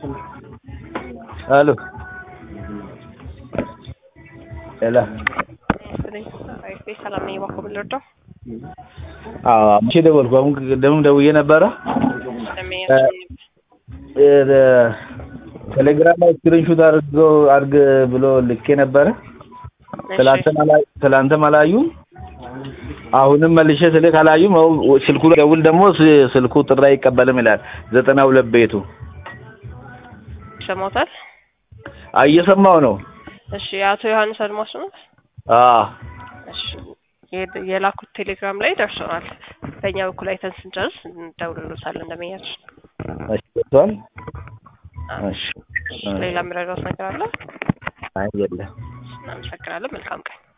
Aló. Ela. Ay, ሰላም ነኝ ባኮ ብለርዶ መቼ ደወልኩ? አሁን ደውም ደውዬ ነበረ። ቴሌግራም ላይ ስክሪንሾት አድርግ ብሎ ልኬ ነበረ። ትላንትም አላዩም። አሁንም መልሼ ስልክ አላዩም። ስልኩ ደውል ደግሞ ስልኩ ጥሪ አይቀበልም ይላል 92 ቤቱ። ሰማውታል? እየሰማው ነው። እሺ አቶ ዮሐንስ አድማሱ ነው? እሺ የላኩት ቴሌግራም ላይ ደርሶናል። በእኛ በኩል አይተን ስንጨርስ እንደውልሎታለን እንደመያችሁ። እሺ ደርሷል። እሺ ሌላ ምረጋው ነገር አለ? አይ የለም። እናመሰግናለን። መልካም ቀን።